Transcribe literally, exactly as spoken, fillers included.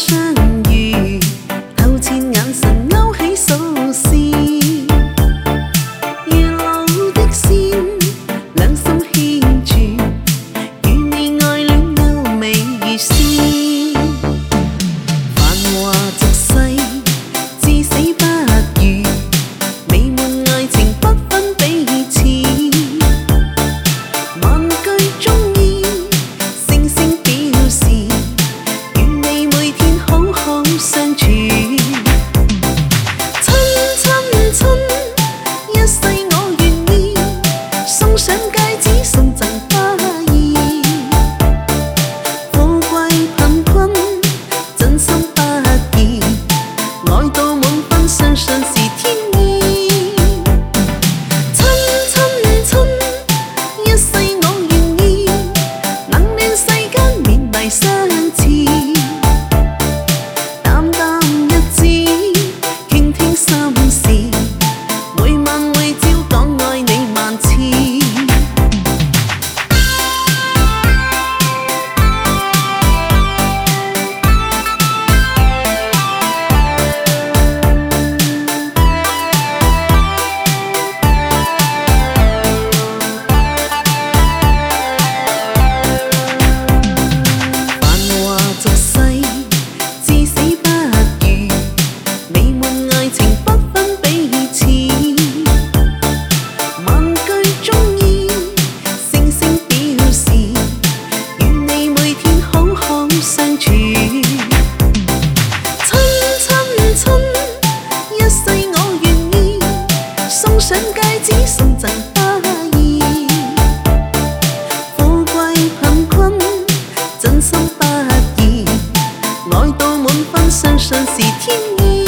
相遇，透彻眼神勾起數線，如路的線，兩心牽住，與你愛戀優美如詩。繁華俗世，至死不渝，美滿愛情不分彼此。萬句中意，聲聲表示，與你每天好好相處。親親親，一世我願意，送上戒指送贈花意。富貴貧困，真心不移，愛到滿分，相信是天意。親親親，一世我願意，能戀世間勉勵相似。淡淡日子，傾聽心事，每晚每朝講愛你萬次。繁華俗世，至死不渝，美滿愛情不分彼此。萬句中意，聲聲表示，與你每天好好相處。親親親，一世我願意，送上戒指送贈花意。富貴貧困，真心不移，愛到滿分，相信是天意。